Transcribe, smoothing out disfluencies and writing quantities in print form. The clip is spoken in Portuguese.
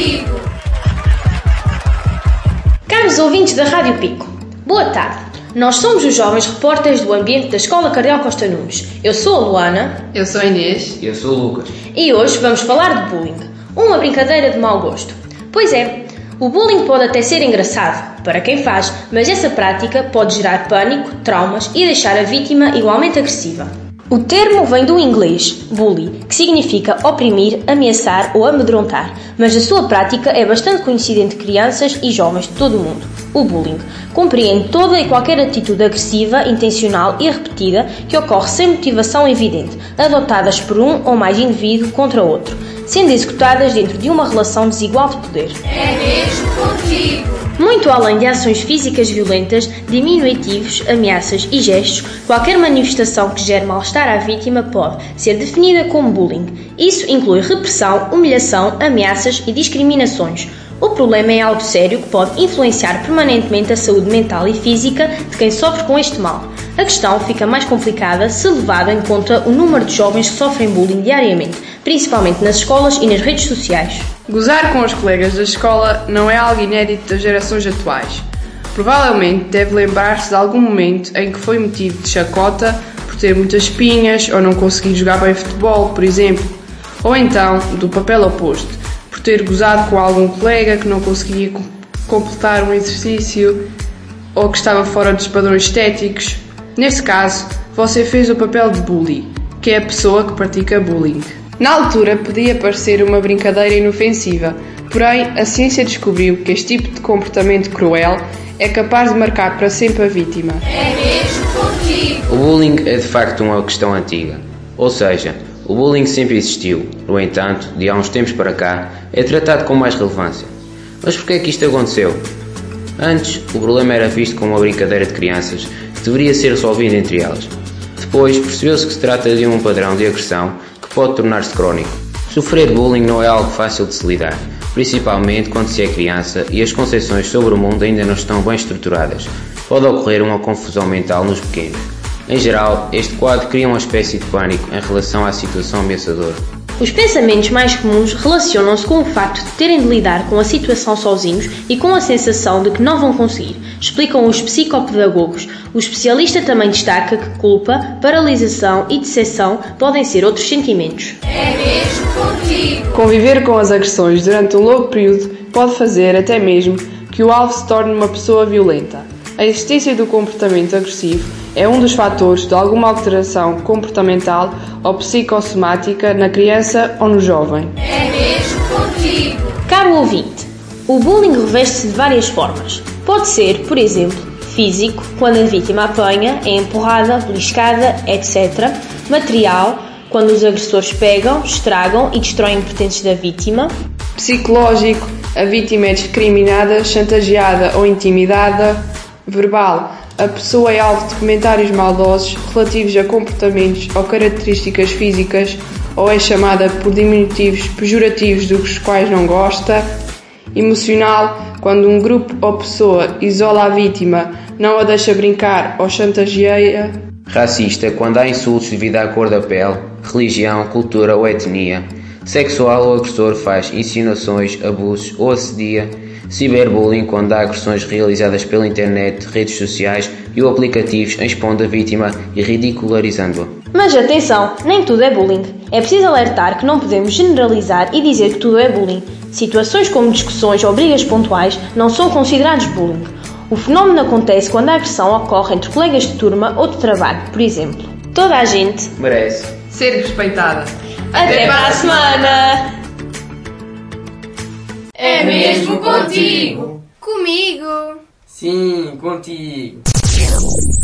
contigo. Caros ouvintes da Rádio Pico, boa tarde. Nós somos os jovens repórteres do ambiente da Escola Cardeal Costa Nunes. Eu sou a Luana. Eu sou a Inês. E eu sou o Lucas. E hoje vamos falar de bullying, uma brincadeira de mau gosto. Pois é, o bullying pode até ser engraçado para quem faz, mas essa prática pode gerar pânico, traumas e deixar a vítima igualmente agressiva. O termo vem do inglês bully, que significa oprimir, ameaçar ou amedrontar, mas a sua prática é bastante conhecida entre crianças e jovens de todo o mundo. O bullying compreende toda e qualquer atitude agressiva, intencional e repetida que ocorre sem motivação evidente, adotadas por um ou mais indivíduo contra outro, sendo executadas dentro de uma relação desigual de poder. É mesmo contigo. Muito além de ações físicas violentas, diminutivos, ameaças e gestos, qualquer manifestação que gere mal-estar à vítima pode ser definida como bullying. Isso inclui repressão, humilhação, ameaças e discriminações. O problema é algo sério que pode influenciar permanentemente a saúde mental e física de quem sofre com este mal. A questão fica mais complicada se levado em conta o número de jovens que sofrem bullying diariamente, principalmente nas escolas e nas redes sociais. Gozar com os colegas da escola não é algo inédito das gerações atuais. Provavelmente deve lembrar-se de algum momento em que foi motivo de chacota por ter muitas espinhas ou não conseguir jogar bem futebol, por exemplo. Ou então, do papel oposto, por ter gozado com algum colega que não conseguia completar um exercício ou que estava fora dos padrões estéticos. Nesse caso, você fez o papel de bully, que é a pessoa que pratica bullying. Na altura podia parecer uma brincadeira inofensiva, porém a ciência descobriu que este tipo de comportamento cruel é capaz de marcar para sempre a vítima. É mesmo contigo. O bullying é de facto uma questão antiga, ou seja, o bullying sempre existiu, no entanto, de há uns tempos para cá, é tratado com mais relevância. Mas porquê é que isto aconteceu? Antes, o problema era visto como uma brincadeira de crianças que deveria ser resolvida entre elas. Depois, percebeu-se que se trata de um padrão de agressão que pode tornar-se crónico. Sofrer bullying não é algo fácil de se lidar, principalmente quando se é criança e as concepções sobre o mundo ainda não estão bem estruturadas. Pode ocorrer uma confusão mental nos pequenos. Em geral, este quadro cria uma espécie de pânico em relação à situação ameaçadora. Os pensamentos mais comuns relacionam-se com o facto de terem de lidar com a situação sozinhos e com a sensação de que não vão conseguir, explicam os psicopedagogos. O especialista também destaca que culpa, paralisação e decepção podem ser outros sentimentos. É mesmo contigo. Conviver com as agressões durante um longo período pode fazer até mesmo que o alvo se torne uma pessoa violenta. A existência do comportamento agressivo é um dos fatores de alguma alteração comportamental ou psicossomática na criança ou no jovem. É mesmo contigo. Caro ouvinte, o bullying reveste-se de várias formas. Pode ser, por exemplo, físico, quando a vítima apanha, é empurrada, beliscada, etc. Material, quando os agressores pegam, estragam e destroem pertences da vítima. Psicológico, a vítima é discriminada, chantageada ou intimidada. Verbal, a pessoa é alvo de comentários maldosos relativos a comportamentos ou características físicas ou é chamada por diminutivos pejorativos dos quais não gosta. Emocional, quando um grupo ou pessoa isola a vítima, não a deixa brincar ou chantageia. Racista, quando há insultos devido à cor da pele, religião, cultura ou etnia. Sexual, o agressor faz insinuações, abusos ou assedia. Ciberbullying, quando há agressões realizadas pela internet, redes sociais e ou aplicativos expondo a vítima e ridicularizando-a. Mas atenção, nem tudo é bullying. É preciso alertar que não podemos generalizar e dizer que tudo é bullying. Situações como discussões ou brigas pontuais não são considerados bullying. O fenómeno acontece quando a agressão ocorre entre colegas de turma ou de trabalho, por exemplo. Toda a gente merece ser respeitada. Até para a semana! É mesmo contigo. Comigo. Sim, contigo.